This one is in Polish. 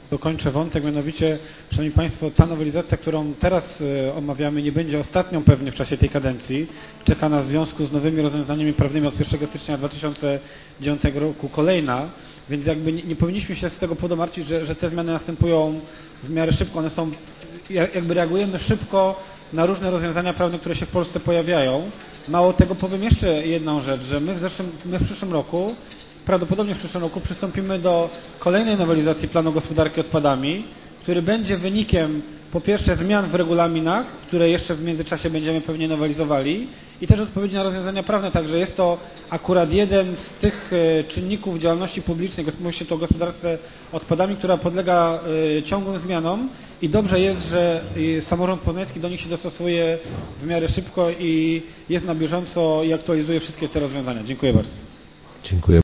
Dokończę wątek, mianowicie, szanowni państwo, ta nowelizacja, którą teraz omawiamy, nie będzie ostatnią pewnie w czasie tej kadencji. Czeka nas w związku z nowymi rozwiązaniami prawnymi od 1 stycznia 2009 roku kolejna, więc jakby nie powinniśmy się z tego powodu martwić, że te zmiany następują w miarę szybko. One są, jakby reagujemy szybko na różne rozwiązania prawne, które się w Polsce pojawiają. Mało tego, powiem jeszcze jedną rzecz, że my w przyszłym roku, prawdopodobnie w przyszłym roku przystąpimy do kolejnej nowelizacji planu gospodarki odpadami, który będzie wynikiem po pierwsze zmian w regulaminach, które jeszcze w międzyczasie będziemy pewnie nowelizowali i też odpowiedzi na rozwiązania prawne, także jest to akurat jeden z tych czynników działalności publicznej, mówi się tu o gospodarce odpadami, która podlega ciągłym zmianom i dobrze jest, że samorząd poznański do nich się dostosuje w miarę szybko i jest na bieżąco i aktualizuje wszystkie te rozwiązania. Dziękuję bardzo. Dziękuję.